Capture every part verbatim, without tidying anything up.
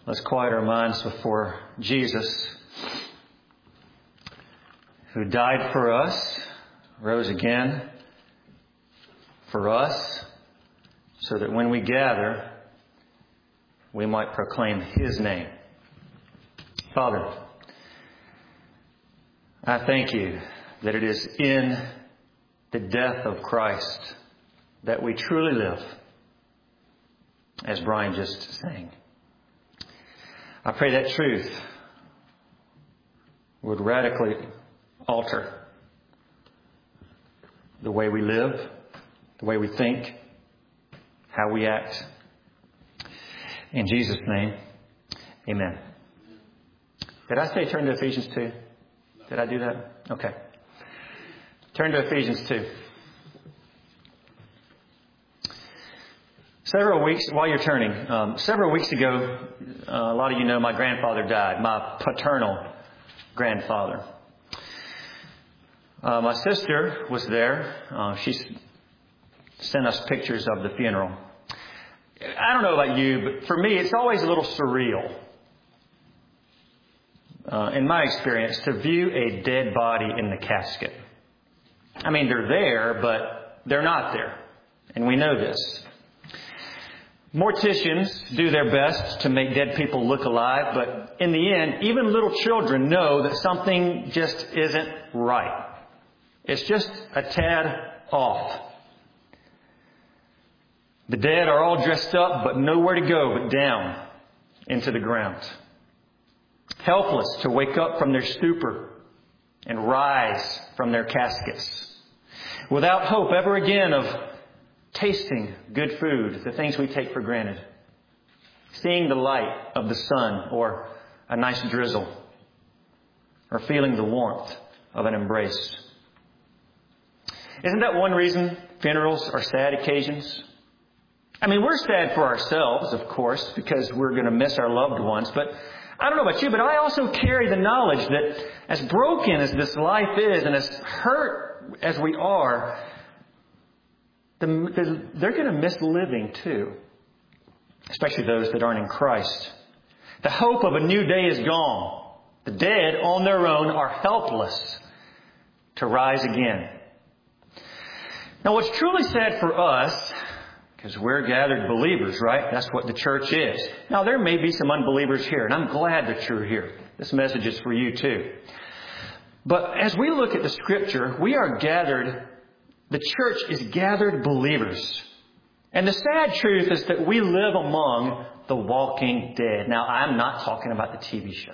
Let's quiet our minds before Jesus, who died for us, rose again for us, so that when we gather, we might proclaim His name. Father, I thank You that it is in the death of Christ that we truly live, as Brian just sang. I pray that truth would radically alter the way we live, the way we think, how we act. In Jesus' name, amen. Did I say turn to Ephesians two? Did I do that? Okay. Turn to Ephesians two. Several weeks, while you're turning, um, several weeks ago, uh, a lot of you know my grandfather died, my paternal grandfather. Uh, my sister was there. Uh, she sent us pictures of the funeral. I don't know about you, but for me, it's always a little surreal, uh, in my experience, to view a dead body in the casket. I mean, they're there, but they're not there. And we know this. Morticians do their best to make dead people look alive, but in the end, even little children know that something just isn't right. It's just a tad off. The dead are all dressed up, but nowhere to go but down into the ground. Helpless to wake up from their stupor and rise from their caskets. Without hope ever again of tasting good food, the things we take for granted. Seeing the light of the sun or a nice drizzle. Or feeling the warmth of an embrace. Isn't that one reason funerals are sad occasions? I mean, we're sad for ourselves, of course, because we're going to miss our loved ones. But I don't know about you, but I also carry the knowledge that as broken as this life is and as hurt as we are, the, they're going to miss living too. Especially those that aren't in Christ. The hope of a new day is gone. The dead on their own are helpless to rise again. Now, what's truly sad for us, because we're gathered believers, right? That's what the church is. Now, there may be some unbelievers here, and I'm glad that you're here. This message is for you too. But as we look at the Scripture, we are gathered, the church is gathered believers. And the sad truth is that we live among the walking dead. Now, I'm not talking about the T V show.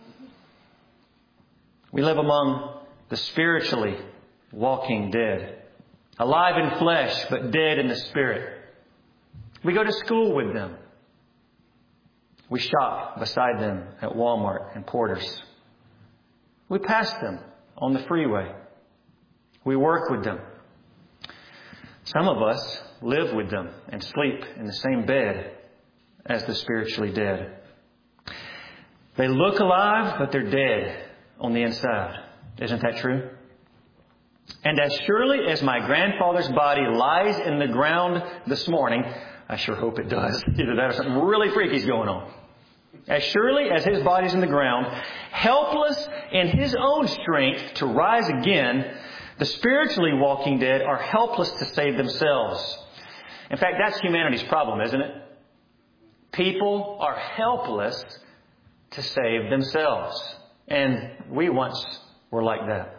We live among the spiritually walking dead. Alive in flesh, but dead in the spirit. We go to school with them. We shop beside them at Walmart and Porter's. We pass them on the freeway. We work with them. Some of us live with them and sleep in the same bed as the spiritually dead. They look alive, but they're dead on the inside. Isn't that true? And as surely as my grandfather's body lies in the ground this morning, I sure hope it does. Either that or something really freaky's going on. As surely as his body's in the ground, helpless in his own strength to rise again, the spiritually walking dead are helpless to save themselves. In fact, that's humanity's problem, isn't it? People are helpless to save themselves. And we once were like that.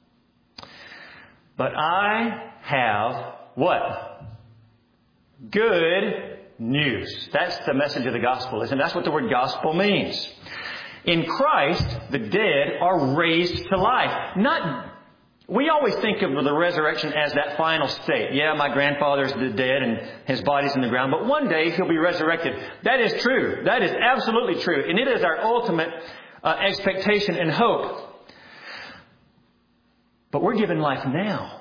But I have what? Good news. That's the message of the gospel, isn't it? That's what the word gospel means. In Christ, the dead are raised to life. Not, we always think of the resurrection as that final state. Yeah, my grandfather's dead and his body's in the ground, but one day he'll be resurrected. That is true. That is absolutely true. And it is our ultimate uh, expectation and hope. But we're given life now.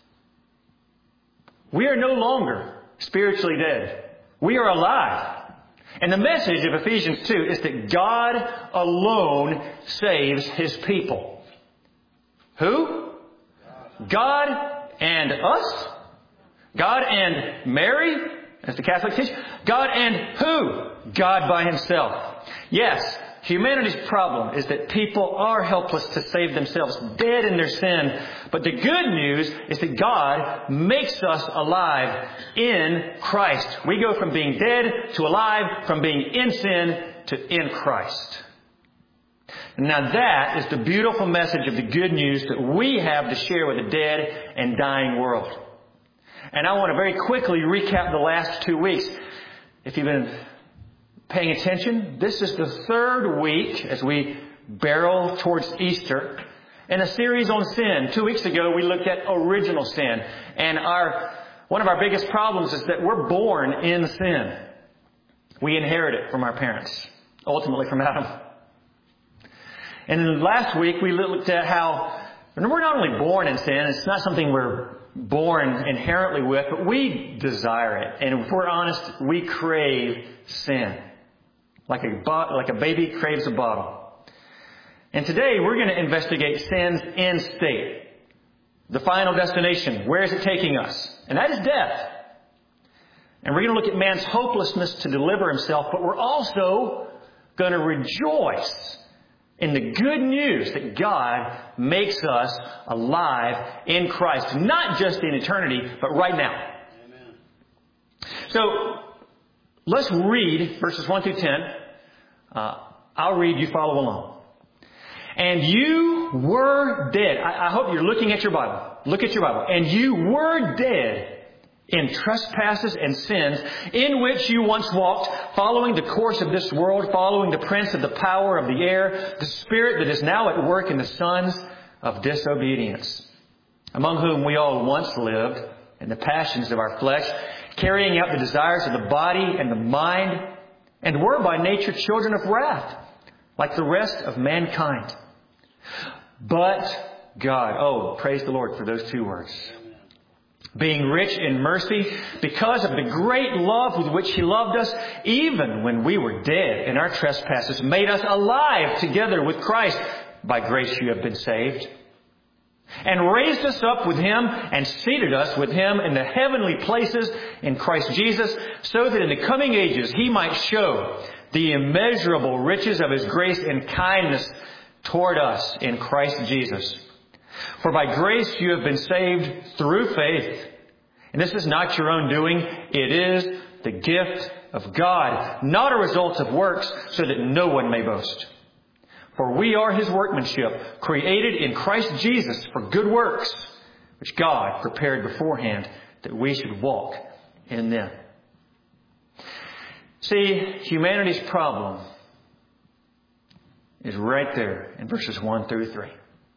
We are no longer spiritually dead. We are alive. And the message of Ephesians two is that God alone saves His people. Who? God and us? God and Mary, as the Catholics teach? God and who? God by Himself. Yes, humanity's problem is that people are helpless to save themselves, dead in their sin. But the good news is that God makes us alive in Christ. We go from being dead to alive, from being in sin to in Christ. Now that is the beautiful message of the good news that we have to share with a dead and dying world. And I want to very quickly recap the last two weeks. If you've been paying attention, this is the third week as we barrel towards Easter in a series on sin. Two weeks ago we looked at original sin. And our one of our biggest problems is that we're born in sin. We inherit it from our parents, ultimately from Adam. And then last week we looked at how we're not only born in sin, it's not something we're born inherently with, but we desire it. And if we're honest, we crave sin. Like a, bo- like a baby craves a bottle. And today we're going to investigate sin's end state. The final destination. Where is it taking us? And that is death. And we're going to look at man's hopelessness to deliver himself, but we're also going to rejoice in the good news that God makes us alive in Christ. Not just in eternity, but right now. Amen. So, let's read verses one through ten. Uh, I'll read, you follow along. And you were dead. I, I hope you're looking at your Bible. Look at your Bible. And you were dead in trespasses and sins, in which you once walked, following the course of this world, following the prince of the power of the air, the spirit that is now at work in the sons of disobedience, among whom we all once lived in the passions of our flesh, carrying out the desires of the body and the mind, and were by nature children of wrath, like the rest of mankind. But God, oh, praise the Lord for those two words. Being rich in mercy, because of the great love with which He loved us, even when we were dead in our trespasses, made us alive together with Christ. By grace you have been saved. And raised us up with Him and seated us with Him in the heavenly places in Christ Jesus, so that in the coming ages He might show the immeasurable riches of His grace and kindness toward us in Christ Jesus. For by grace you have been saved through faith. And this is not your own doing. It is the gift of God, not a result of works, so that no one may boast. For we are His workmanship, created in Christ Jesus for good works, which God prepared beforehand that we should walk in them. See, humanity's problem is right there in verses one through three.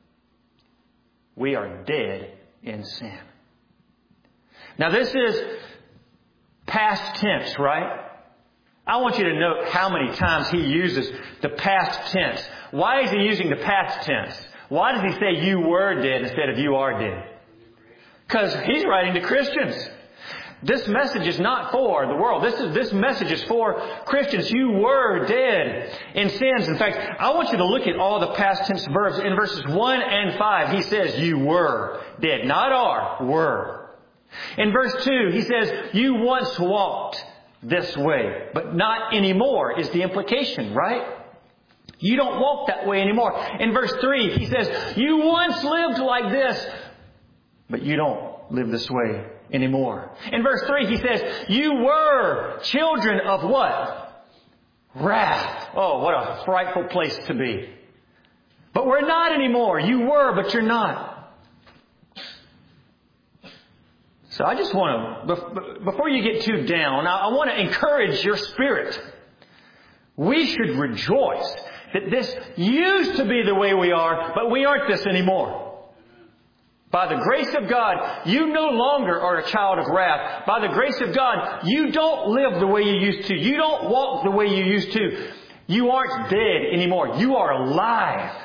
We are dead in sin. Now this is past tense, right? I want you to note how many times he uses the past tense. Why is he using the past tense? Why does he say you were dead instead of you are dead? Because he's writing to Christians. This message is not for the world. This is this message is for Christians. You were dead in sins. In fact, I want you to look at all the past tense verbs. In verses one and five, he says you were dead. Not are, were. In verse two, he says you once walked this way, but not anymore is the implication, right? You don't walk that way anymore. In verse three, he says you once lived like this, but you don't live this way anymore. In verse three, he says, you were children of what? Wrath. Oh, what a frightful place to be. But we're not anymore. You were, but you're not. So I just want to, before you get too down, I want to encourage your spirit. We should rejoice that this used to be the way we are, but we aren't this anymore. By the grace of God, you no longer are a child of wrath. By the grace of God, you don't live the way you used to. You don't walk the way you used to. You aren't dead anymore. You are alive.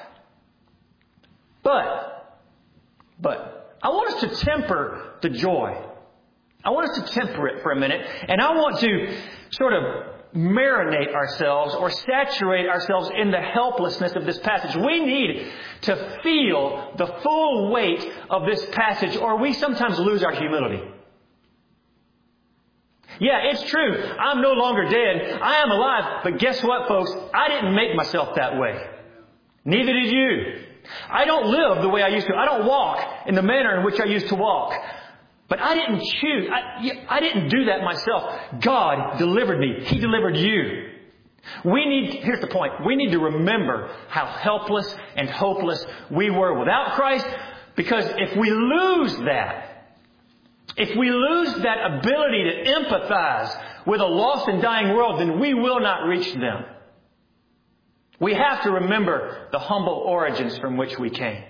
But, but, I want us to temper the joy. I want us to temper it for a minute. And I want to sort of marinate ourselves or saturate ourselves in the helplessness of this passage. We need to feel the full weight of this passage, or we sometimes lose our humility. Yeah, it's true. I'm no longer dead. I am alive. But guess what, folks? I didn't make myself that way. Neither did you. I don't live the way I used to. I don't walk in the manner in which I used to walk. But I didn't choose. I, I didn't do that myself. God delivered me. He delivered you. We need, here's the point. We need to remember how helpless and hopeless we were without Christ. Because if we lose that, if we lose that ability to empathize with a lost and dying world, then we will not reach them. We have to remember the humble origins from which we came.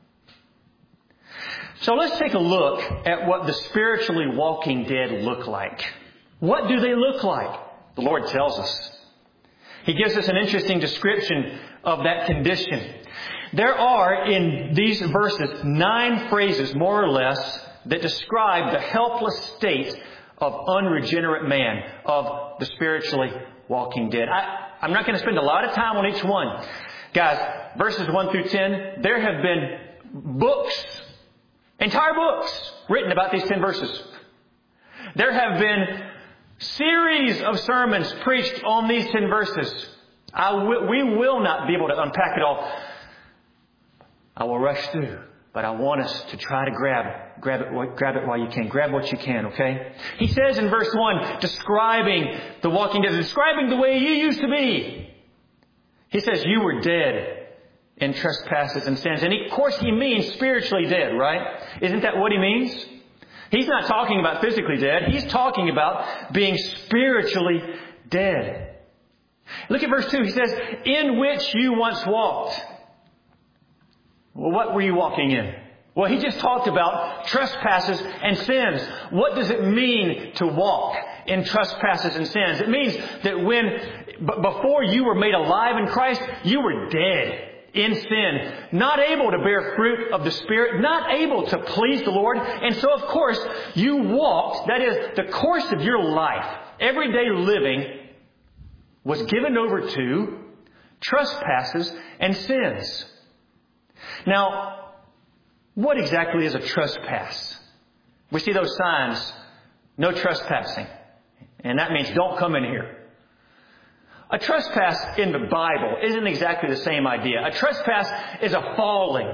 So let's take a look at what the spiritually walking dead look like. What do they look like? The Lord tells us. He gives us an interesting description of that condition. There are in these verses nine phrases, more or less, that describe the helpless state of unregenerate man, of the spiritually walking dead. I, I'm not going to spend a lot of time on each one. Guys, verses one through ten, there have been books, entire books, written about these ten verses. There have been series of sermons preached on these ten verses. I w- we will not be able to unpack it all. I will rush through, but I want us to try to grab it. Grab it, grab it while you can. Grab what you can, okay? He says in verse one, describing the walking dead, describing the way you used to be. He says you were dead in trespasses and sins. And he, of course he means spiritually dead, right? Isn't that what he means? He's not talking about physically dead. He's talking about being spiritually dead. Look at verse two. He says, in which you once walked. Well, what were you walking in? Well, he just talked about trespasses and sins. What does it mean to walk in trespasses and sins? It means that when, b- before you were made alive in Christ, you were dead in sin, not able to bear fruit of the Spirit, not able to please the Lord. And so, of course, you walked, that is, the course of your life, everyday living, was given over to trespasses and sins. Now, what exactly is a trespass? We see those signs, no trespassing. And that means don't come in here. A trespass in the Bible isn't exactly the same idea. A trespass is a falling,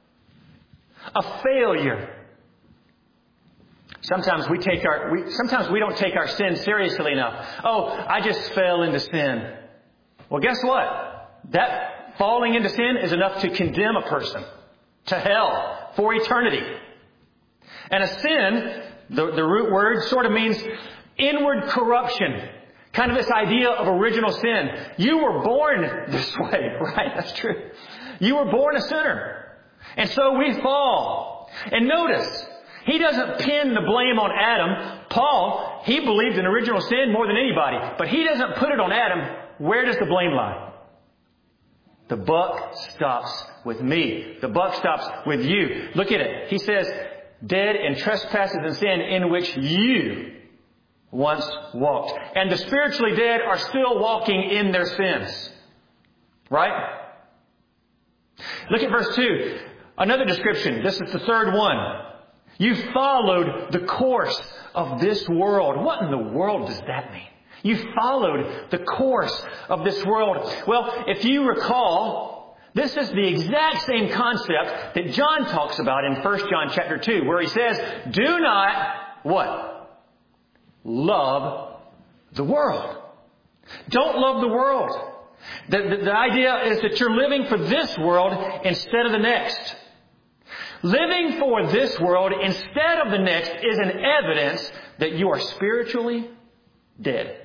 a failure. Sometimes we take our, we, sometimes we don't take our sin seriously enough. Oh, I just fell into sin. Well, guess what? That falling into sin is enough to condemn a person to hell for eternity. And a sin, the, the root word sort of means inward corruption. Kind of this idea of original sin. You were born this way, right? That's true. You were born a sinner. And so we fall. And notice, he doesn't pin the blame on Adam. Paul, he believed in original sin more than anybody. But he doesn't put it on Adam. Where does the blame lie? The buck stops with me. The buck stops with you. Look at it. He says, dead in trespasses and sin in which you once walked. And the spiritually dead are still walking in their sins. Right? Look at verse two. Another description. This is the third one. You followed the course of this world. What in the world does that mean? You followed the course of this world. Well, if you recall, this is the exact same concept that John talks about in First John chapter two, where he says, do not, what? Love the world. Don't love the world. The, the, the idea is that you're living for this world instead of the next. Living for this world instead of the next is an evidence that you are spiritually dead.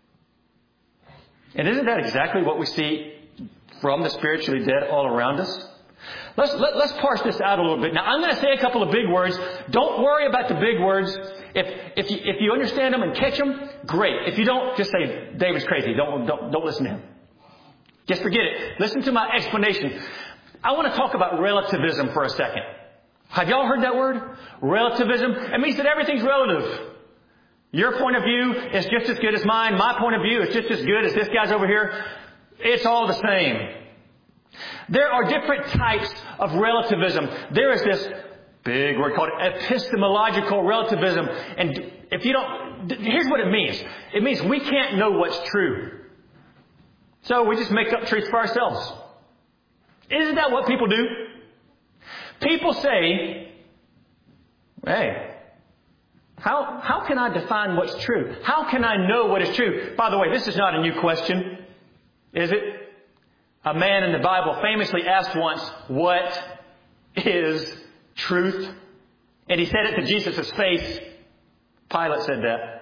And isn't that exactly what we see from the spiritually dead all around us? Let's, let, let's parse this out a little bit. Now, I'm going to say a couple of big words. Don't worry about the big words. If, if, you, if you understand them and catch them, great. If you don't, just say, David's crazy. Don't, don't, don't listen to him. Just forget it. Listen to my explanation. I want to talk about relativism for a second. Have y'all heard that word? Relativism. It means that everything's relative. Your point of view is just as good as mine. My point of view is just as good as this guy's over here. It's all the same. There are different types of relativism. There is this Big word called epistemological relativism. And if you don't, here's what it means. It means we can't know what's true. So we just make up truths for ourselves. Isn't that what people do? People say, hey, how, how can I define what's true? How can I know what is true? By the way, this is not a new question, is it? A man in the Bible famously asked once, what is truth? And he said it to Jesus' face. Pilate said that.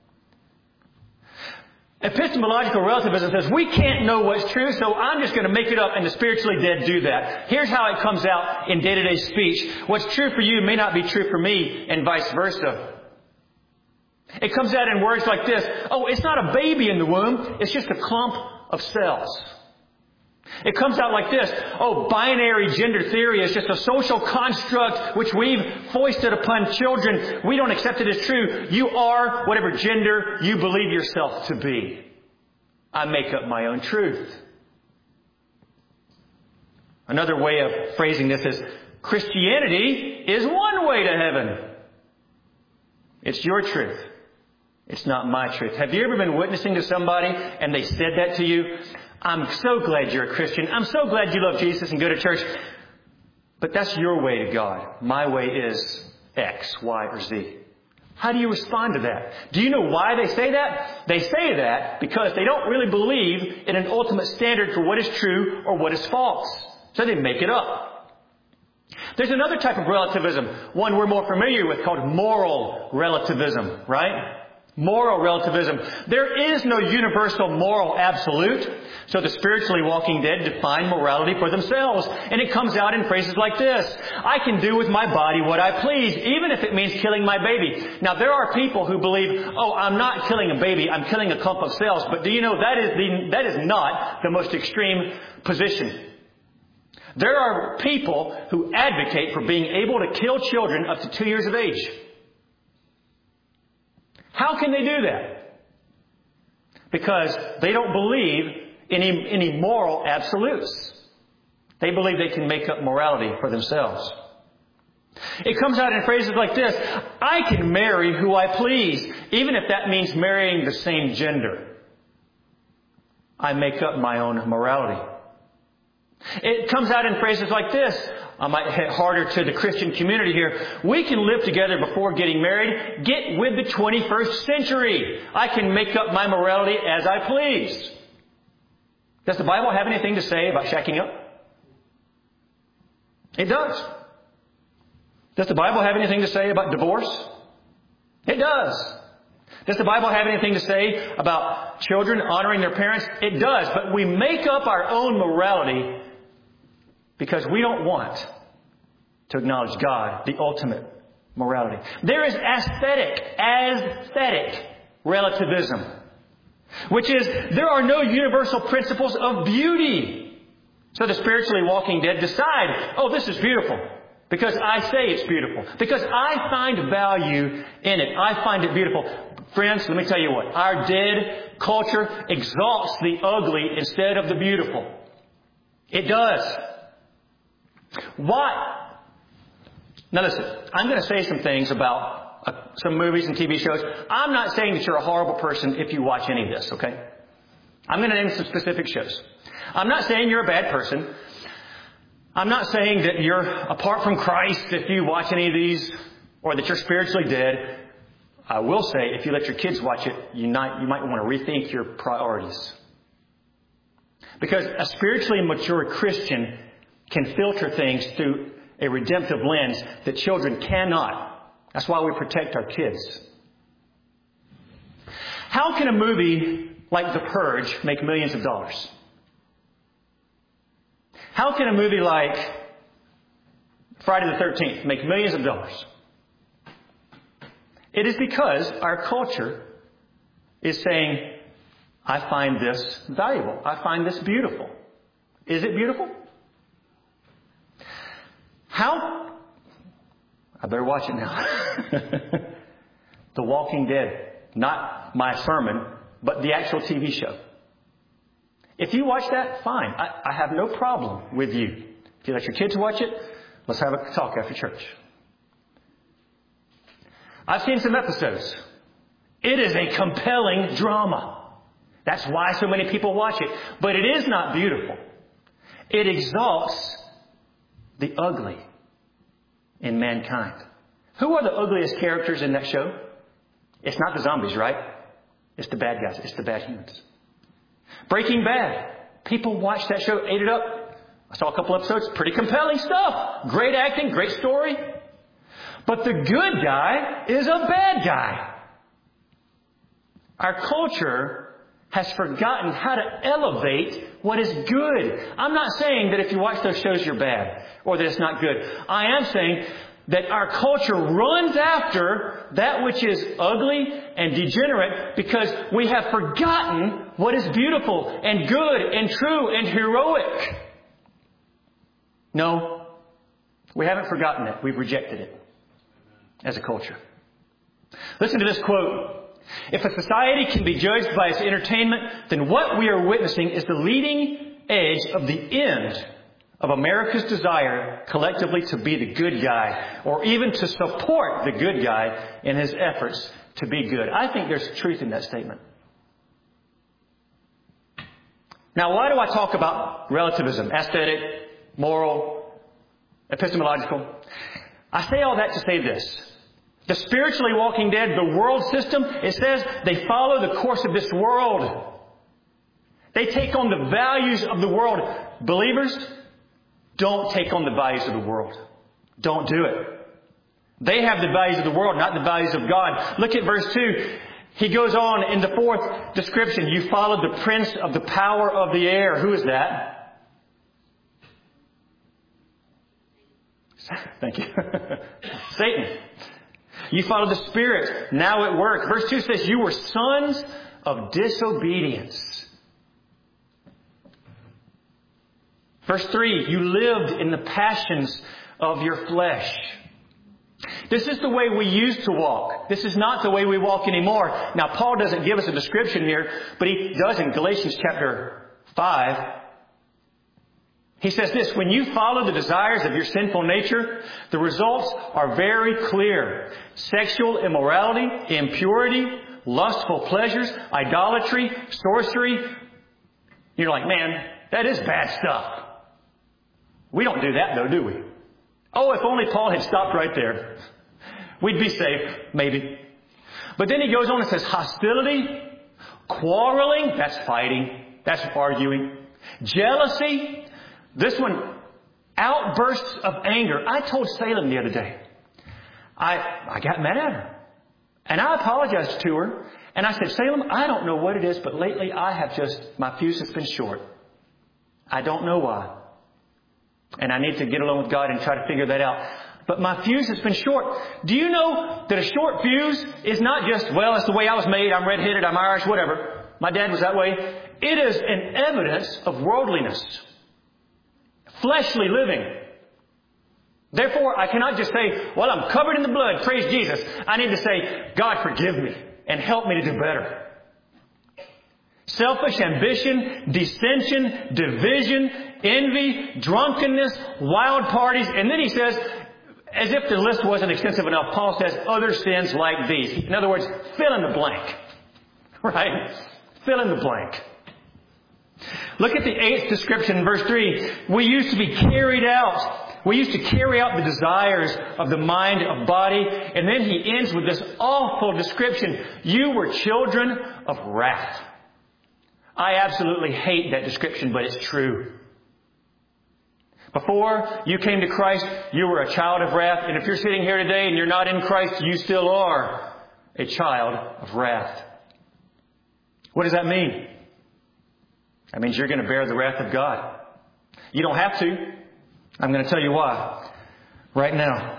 Epistemological relativism says we can't know what's true, so I'm just going to make it up, and the spiritually dead do that. Here's how it comes out in day-to-day speech. What's true for you may not be true for me, and vice versa. It comes out in words like this. Oh, it's not a baby in the womb. It's just a clump of cells. It comes out like this. Oh, binary gender theory is just a social construct which we've foisted upon children. We don't accept it as true. You are whatever gender you believe yourself to be. I make up my own truth. Another way of phrasing this is Christianity is one way to heaven. It's your truth. It's not my truth. Have you ever been witnessing to somebody and they said that to you? I'm so glad you're a Christian. I'm so glad you love Jesus and go to church. But that's your way to God. My way is X, Y, or Z. How do you respond to that? Do you know why they say that? They say that because they don't really believe in an ultimate standard for what is true or what is false. So they make it up. There's another type of relativism, one we're more familiar with, called moral relativism, right? Moral relativism. There is no universal moral absolute. So the spiritually walking dead define morality for themselves. And it comes out in phrases like this. I can do with my body what I please, even if it means killing my baby. Now there are people who believe, oh, I'm not killing a baby, I'm killing a clump of cells. But do you know that is the, that is not the most extreme position. There are people who advocate for being able to kill children up to two years of age. How can they do that? Because they don't believe in any, any moral absolutes. They believe they can make up morality for themselves. It comes out in phrases like this. I can marry who I please, even if that means marrying the same gender. I make up my own morality. It comes out in phrases like this. I might hit harder to the Christian community here. We can live together before getting married. Get with the twenty-first century. I can make up my morality as I please. Does the Bible have anything to say about shacking up? It does. Does the Bible have anything to say about divorce? It does. Does the Bible have anything to say about children honoring their parents? It does. But we make up our own morality because we don't want to acknowledge God, the ultimate morality. There is aesthetic, aesthetic relativism, which is there are no universal principles of beauty. So the spiritually walking dead decide, oh, this is beautiful because I say it's beautiful, because I find value in it. I find it beautiful. Friends, let me tell you what. Our dead culture exalts the ugly instead of the beautiful. It does. Why? Now listen, I'm going to say some things about uh, some movies and T V shows. I'm not saying that you're a horrible person if you watch any of this, okay? I'm going to name some specific shows. I'm not saying you're a bad person. I'm not saying that you're apart from Christ if you watch any of these, or that you're spiritually dead. I will say, if you let your kids watch it, you might, you might want to rethink your priorities. Because a spiritually mature Christian can filter things through a redemptive lens that children cannot. That's why we protect our kids. How can a movie like The Purge make millions of dollars? How can a movie like Friday the thirteenth make millions of dollars? It is because our culture is saying, I find this valuable. I find this beautiful. Is it beautiful? How? I better watch it now. The Walking Dead. Not my sermon, but the actual T V show. If you watch that, fine. I, I have no problem with you. If you let your kids watch it, let's have a talk after church. I've seen some episodes. It is a compelling drama. That's why so many people watch it. But it is not beautiful. It exalts the ugly in mankind. Who are the ugliest characters in that show? It's not the zombies, right? It's the bad guys. It's the bad humans. Breaking Bad. People watched that show, ate it up. I saw a couple episodes. Pretty compelling stuff. Great acting, great story. But the good guy is a bad guy. Our culture has forgotten how to elevate what is good. I'm not saying that if you watch those shows you're bad or that it's not good. I am saying that our culture runs after that which is ugly and degenerate because we have forgotten what is beautiful and good and true and heroic. No, we haven't forgotten it. We've rejected it as a culture. Listen to this quote. If a society can be judged by its entertainment, then what we are witnessing is the leading edge of the end of America's desire collectively to be the good guy or even to support the good guy in his efforts to be good. I think there's truth in that statement. Now, why do I talk about relativism? Aesthetic, moral, epistemological. I say all that to say this. The spiritually walking dead, the world system, it says they follow the course of this world. They take on the values of the world. Believers, don't take on the values of the world. Don't do it. They have the values of the world, not the values of God. Look at verse two. He goes on in the fourth description. You followed the prince of the power of the air. Who is that? Thank you. Satan. You follow the Spirit, now at work. Verse two says, you were sons of disobedience. Verse three, you lived in the passions of your flesh. This is the way we used to walk. This is not the way we walk anymore. Now, Paul doesn't give us a description here, but he does in Galatians chapter five. He says this, when you follow the desires of your sinful nature, the results are very clear. Sexual immorality, impurity, lustful pleasures, idolatry, sorcery. You're like, man, that is bad stuff. We don't do that though, do we? Oh, if only Paul had stopped right there. We'd be safe, maybe. But then he goes on and says hostility, quarreling, that's fighting, that's arguing, jealousy. This one, outbursts of anger. I told Salem the other day, I, I got mad at her. And I apologized to her. And I said, Salem, I don't know what it is, but lately I have just, my fuse has been short. I don't know why. And I need to get along with God and try to figure that out. But my fuse has been short. Do you know that a short fuse is not just, well, it's the way I was made, I'm red-headed, I'm Irish, whatever. My dad was that way. It is an evidence of worldliness. Fleshly living. Therefore, I cannot just say, well, I'm covered in the blood, praise Jesus. I need to say, God, forgive me and help me to do better. Selfish ambition, dissension, division, envy, drunkenness, wild parties. And then he says, as if the list wasn't extensive enough, Paul says, other sins like these. In other words, fill in the blank. Right? Fill in the blank. Look at the eighth description in verse three. We used to be carried out. We used to carry out the desires of the mind, of body. And then he ends with this awful description. You were children of wrath. I absolutely hate that description, but it's true. Before you came to Christ, you were a child of wrath. And if you're sitting here today and you're not in Christ, you still are a child of wrath. What does that mean? That means you're going to bear the wrath of God. You don't have to. I'm going to tell you why right now.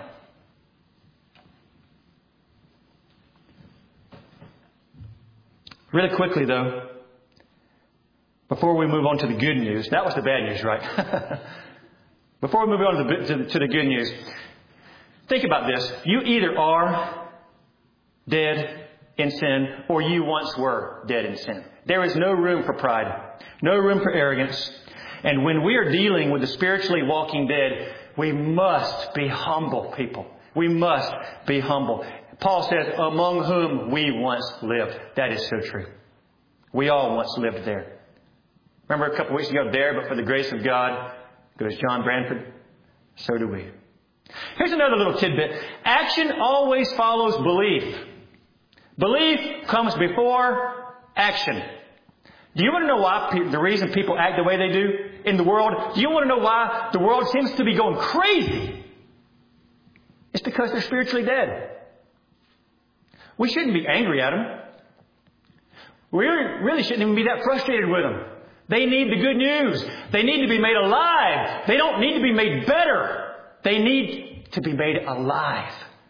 Really quickly, though, before we move on to the good news. That was the bad news, right? Before we move on to the, to, to the good news, think about this. You either are dead in sin or you once were dead in sin. There is no room for pride, no room for arrogance. And when we are dealing with the spiritually walking dead, we must be humble people. We must be humble. Paul says, among whom we once lived. That is so true. We all once lived there. Remember a couple of weeks ago, there, but for the grace of God, goes John Branford. So do we. Here's another little tidbit. Action always follows belief. Belief comes before action. Do you want to know why pe- the reason people act the way they do in the world? Do you want to know why the world seems to be going crazy? It's because they're spiritually dead. We shouldn't be angry at them. We really shouldn't even be that frustrated with them. They need the good news. They need to be made alive. They don't need to be made better. They need to be made alive.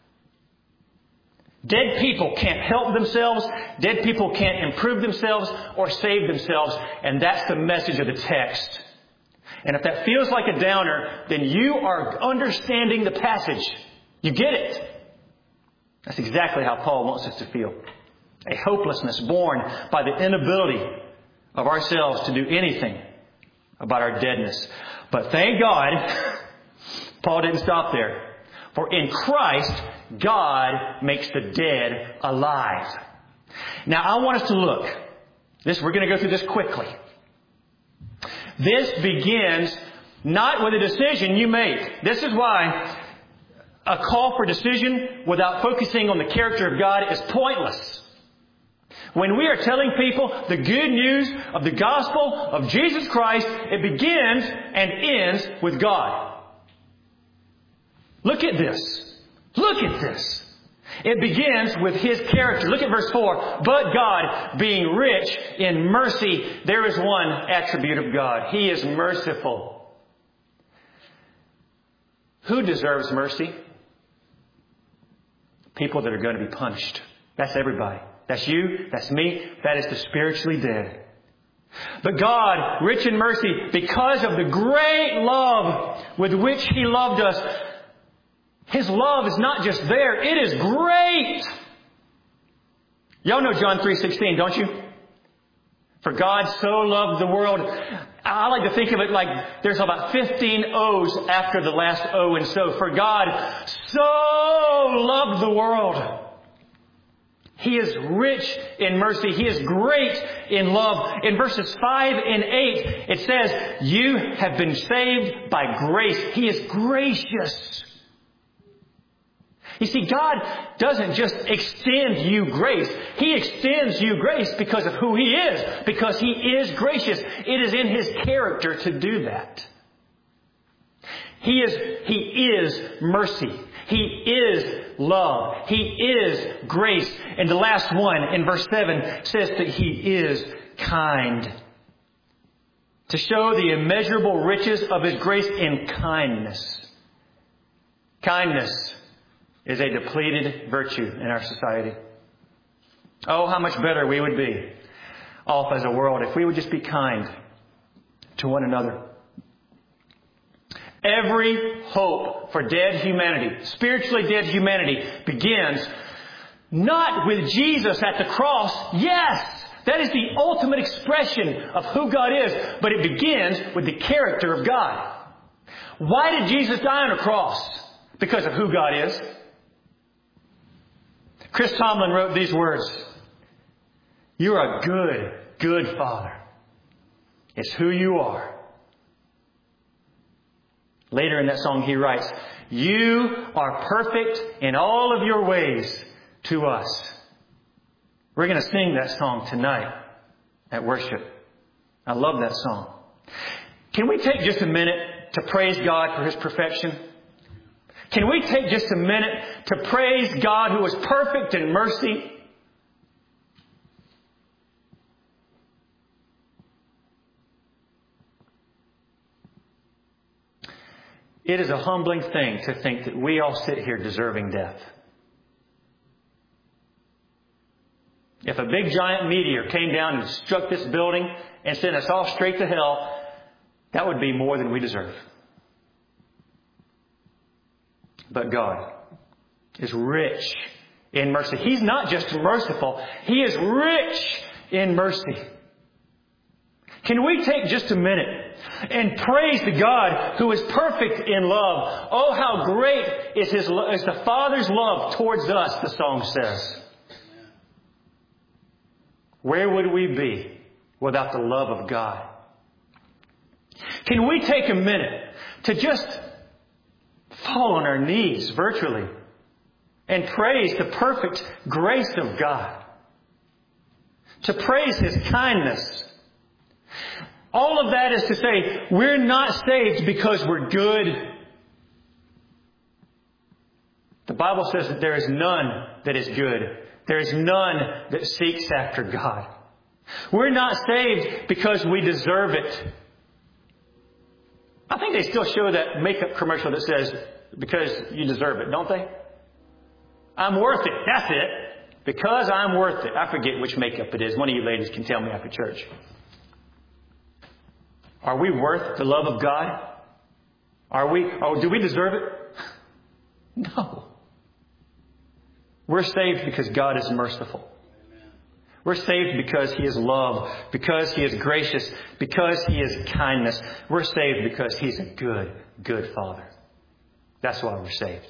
Dead people can't help themselves. Dead people can't improve themselves or save themselves. And that's the message of the text. And if that feels like a downer, then you are understanding the passage. You get it. That's exactly how Paul wants us to feel. A hopelessness born by the inability of ourselves to do anything about our deadness. But thank God, Paul didn't stop there. For in Christ, God makes the dead alive. Now I want us to look. This, we're going to go through this quickly. This begins not with a decision you make. This is why a call for decision without focusing on the character of God is pointless. When we are telling people the good news of the gospel of Jesus Christ, it begins and ends with God. Look at this. Look at this. It begins with His character. Look at verse four. But God, being rich in mercy, there is one attribute of God. He is merciful. Who deserves mercy? People that are going to be punished. That's everybody. That's you. That's me. That is the spiritually dead. But God, rich in mercy, because of the great love with which He loved us, His love is not just there. It is great. Y'all know John three sixteen, don't you? For God so loved the world. I like to think of it like there's about fifteen O's after the last O and so. For God so loved the world. He is rich in mercy. He is great in love. In verses five and eight, it says, you have been saved by grace. He is gracious. You see, God doesn't just extend you grace. He extends you grace because of who He is. Because He is gracious. It is in His character to do that. He is, He is mercy. He is love. He is grace. And the last one in verse seven says that He is kind. To show the immeasurable riches of His grace in kindness. Kindness is a depleted virtue in our society. Oh, how much better we would be off as a world if we would just be kind to one another. Every hope for dead humanity, spiritually dead humanity, begins not with Jesus at the cross. Yes, that is the ultimate expression of who God is, but it begins with the character of God. Why did Jesus die on a cross? Because of who God is. Chris Tomlin wrote these words. You are a good, good Father. It's who you are. Later in that song he writes, you are perfect in all of your ways to us. We're going to sing that song tonight at worship. I love that song. Can we take just a minute to praise God for His perfection? Can we take just a minute to praise God who is perfect in mercy? It is a humbling thing to think that we all sit here deserving death. If a big giant meteor came down and struck this building and sent us all straight to hell, that would be more than we deserve. But God is rich in mercy. He's not just merciful. He is rich in mercy. Can we take just a minute and praise the God who is perfect in love? Oh, how great is His lo- is the Father's love towards us, the song says. Where would we be without the love of God? Can we take a minute to just fall on our knees virtually and praise the perfect grace of God? To praise His kindness. All of that is to say, we're not saved because we're good. The Bible says that there is none that is good. There is none that seeks after God. We're not saved because we deserve it. I think they still show that makeup commercial that says, because you deserve it, don't they? I'm worth it. That's it. Because I'm worth it. I forget which makeup it is. One of you ladies can tell me after church. Are we worth the love of God? Are we? Oh, do we deserve it? No. We're saved because God is merciful. We're saved because He is love, because He is gracious, because He is kindness. We're saved because He's a good, good Father. That's why we're saved.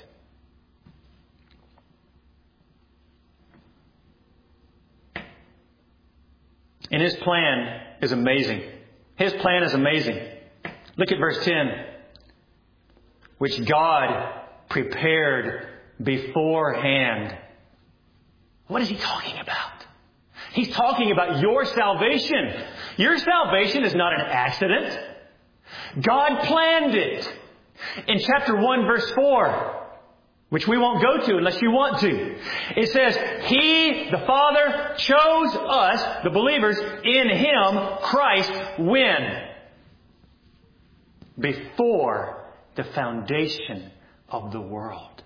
And His plan is amazing. His plan is amazing. Look at verse ten. Which God prepared beforehand. What is He talking about? He's talking about your salvation. Your salvation is not an accident. God planned it. In chapter one, verse four, which we won't go to unless you want to. It says, He, the Father, chose us, the believers, in Him, Christ, when? Before the foundation of the world.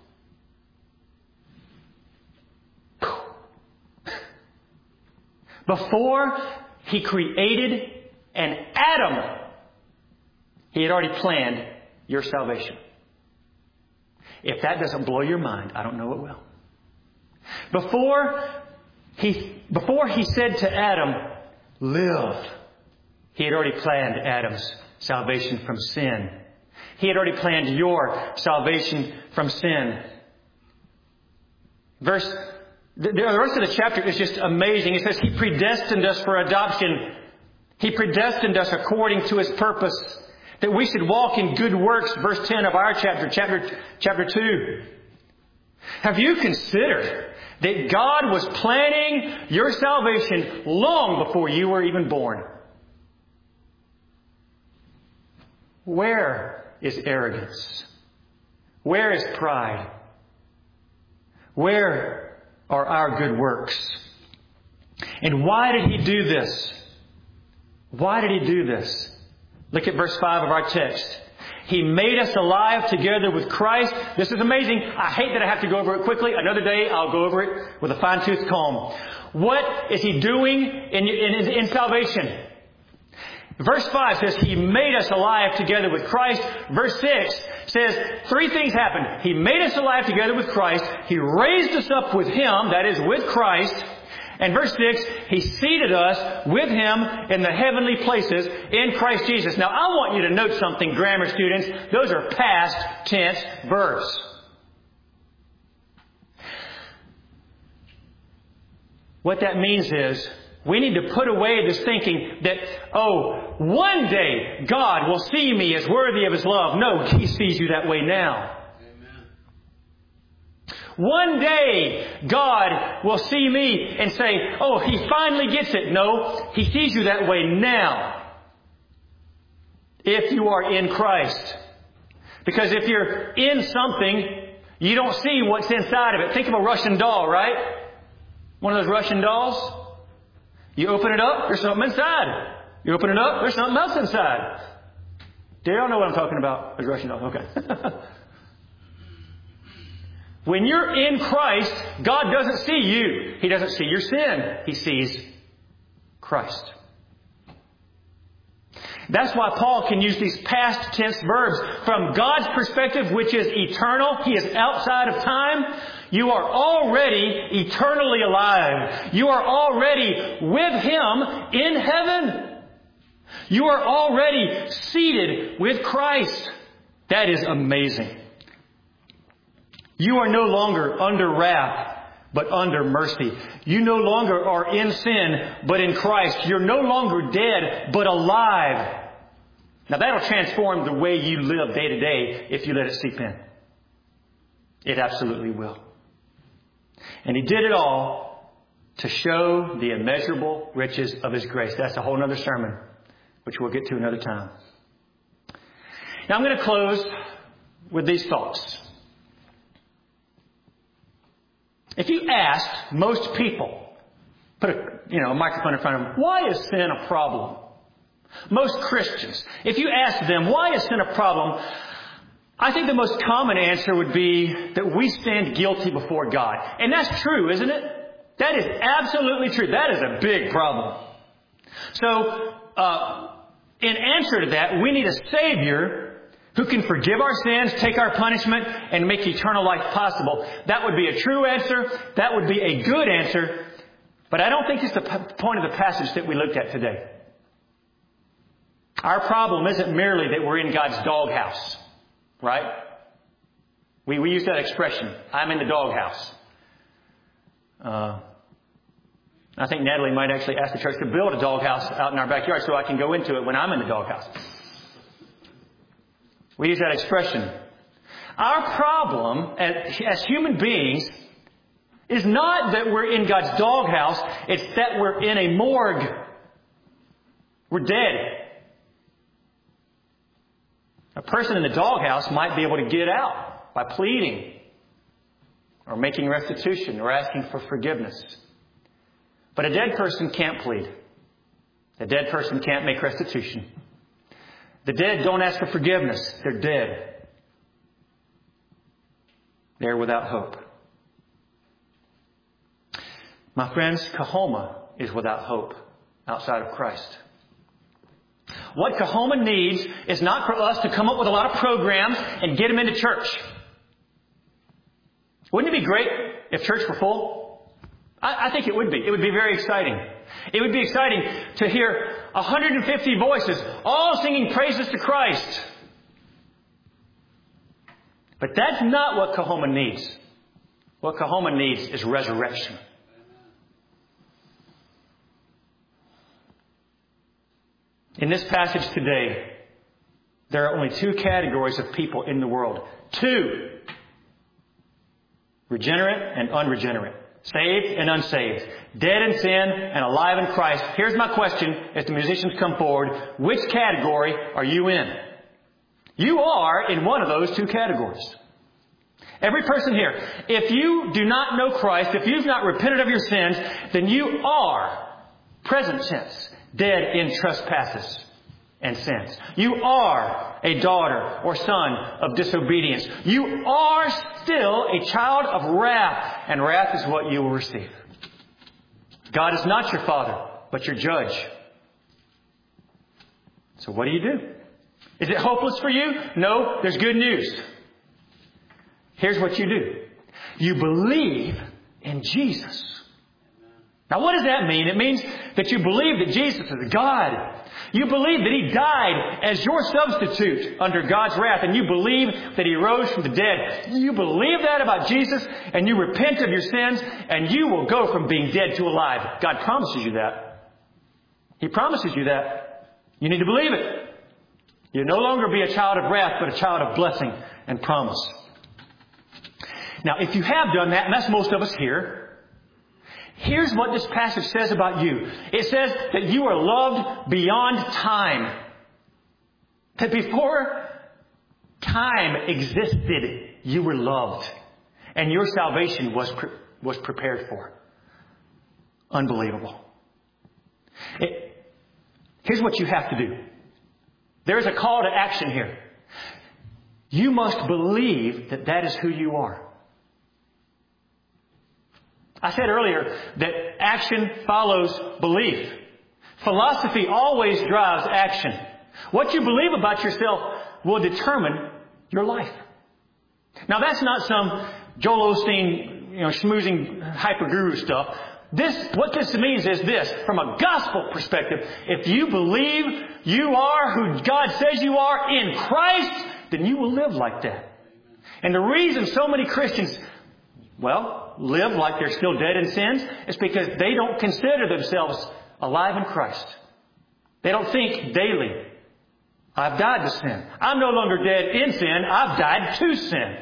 Before He created an atom, He had already planned your salvation. If that doesn't blow your mind, I don't know what will. Before he, before he said to Adam, live, He had already planned Adam's salvation from sin. He had already planned your salvation from sin. Verse, the, the rest of the chapter is just amazing. It says He predestined us for adoption. He predestined us according to His purpose, that we should walk in good works, verse ten of our chapter, chapter, chapter two. Have you considered that God was planning your salvation long before you were even born? Where is arrogance? Where is pride? Where are our good works? And why did He do this? Why did He do this? Look at verse five of our text. He made us alive together with Christ. This is amazing. I hate that I have to go over it quickly. Another day I'll go over it with a fine-tooth comb. What is He doing in, in, in salvation? Verse five says He made us alive together with Christ. Verse six says three things happened. He made us alive together with Christ. He raised us up with Him, that is with Christ. And verse six, He seated us with Him in the heavenly places in Christ Jesus. Now, I want you to note something, grammar students. Those are past tense verbs. What that means is, we need to put away this thinking that, oh, one day God will see me as worthy of His love. No, He sees you that way now. One day, God will see me and say, oh, He finally gets it. No, He sees you that way now. If you are in Christ. Because if you're in something, you don't see what's inside of it. Think of a Russian doll, right? One of those Russian dolls. You open it up, there's something inside. You open it up, there's something else inside. Do y'all know what I'm talking about? There's Russian dolls. Okay. When you're in Christ, God doesn't see you. He doesn't see your sin. He sees Christ. That's why Paul can use these past tense verbs. From God's perspective, which is eternal, He is outside of time. You are already eternally alive. You are already with Him in heaven. You are already seated with Christ. That is amazing. You are no longer under wrath, but under mercy. You no longer are in sin, but in Christ. You're no longer dead, but alive. Now that'll transform the way you live day to day if you let it seep in. It absolutely will. And He did it all to show the immeasurable riches of His grace. That's a whole other sermon, which we'll get to another time. Now I'm going to close with these thoughts. If you asked most people, put a, you know, a microphone in front of them, why is sin a problem? Most Christians, if you ask them, why is sin a problem? I think the most common answer would be that we stand guilty before God. And that's true, isn't it? That is absolutely true. That is a big problem. So, uh, in answer to that, we need a Savior who can forgive our sins, take our punishment, and make eternal life possible. That would be a true answer. That would be a good answer. But I don't think it's the p- point of the passage that we looked at today. Our problem isn't merely that we're in God's doghouse. Right? We, we use that expression. I'm in the doghouse. Uh, I think Natalie might actually ask the church to build a doghouse out in our backyard so I can go into it when I'm in the doghouse. We use that expression. Our problem as, as human beings is not that we're in God's doghouse. It's that we're in a morgue. We're dead. A person in the doghouse might be able to get out by pleading or making restitution or asking for forgiveness. But a dead person can't plead. A dead person can't make restitution. The dead don't ask for forgiveness. They're dead. They're without hope. My friends, Kahoma is without hope outside of Christ. What Kahoma needs is not for us to come up with a lot of programs and get them into church. Wouldn't it be great if church were full? I, I think it would be. It would be very exciting. It would be exciting to hear one hundred fifty voices all singing praises to Christ. But that's not what Kahoma needs. What Kahoma needs is resurrection. In this passage today, there are only two categories of people in the world. Two. Regenerate and unregenerate. Saved and unsaved. Dead in sin and alive in Christ. Here's my question as the musicians come forward. Which category are you in? You are in one of those two categories. Every person here. If you do not know Christ, if you've not repented of your sins, then you are, present tense, dead in trespasses and sins. You are a daughter or son of disobedience. You are still a child of wrath, and wrath is what you will receive. God is not your father, but your judge. So what do you do? Is it hopeless for you? No, there's good news. Here's what you do. You believe in Jesus. Now, what does that mean? It means that you believe that Jesus is God. You believe that He died as your substitute under God's wrath, and you believe that He rose from the dead. You believe that about Jesus, and you repent of your sins, and you will go from being dead to alive. God promises you that. He promises you that. You need to believe it. You'll no longer be a child of wrath, but a child of blessing and promise. Now, if you have done that, and that's most of us here, here's what this passage says about you. It says that you are loved beyond time. That before time existed, you were loved. And your salvation was pre- was prepared for. Unbelievable. It, here's what you have to do. There's a call to action here. You must believe that that is who you are. I said earlier that action follows belief. Philosophy always drives action. What you believe about yourself will determine your life. Now, that's not some Joel Osteen, you know, schmoozing hyper guru stuff. This, what this means is this, from a gospel perspective, if you believe you are who God says you are in Christ, then you will live like that. And the reason so many Christians, well, live like they're still dead in sins is because they don't consider themselves alive in Christ. They don't think daily, I've died to sin. I'm no longer dead in sin. I've died to sin.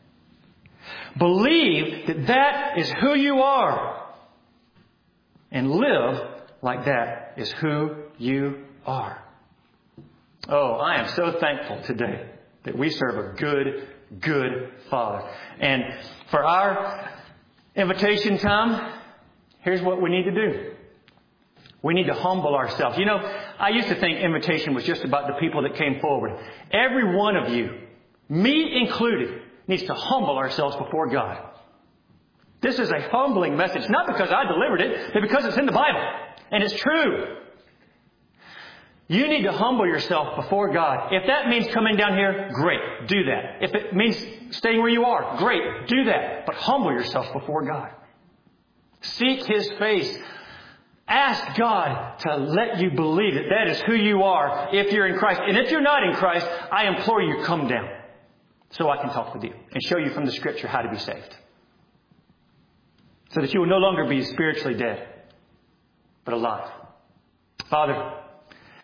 Believe that that is who you are. And live like that is who you are. Oh, I am so thankful today that we serve a good, good Father. And for our invitation time, here's what we need to do. We need to humble ourselves. You know, I used to think invitation was just about the people that came forward. Every one of you, me included, needs to humble ourselves before God. This is a humbling message, not because I delivered it, but because it's in the Bible. And it's true. You need to humble yourself before God. If that means coming down here, great, do that. If it means staying where you are, great, do that. But humble yourself before God. Seek His face. Ask God to let you believe that that is who you are if you're in Christ. And if you're not in Christ, I implore you, come down so I can talk with you and show you from the Scripture how to be saved. So that you will no longer be spiritually dead, but alive. Father,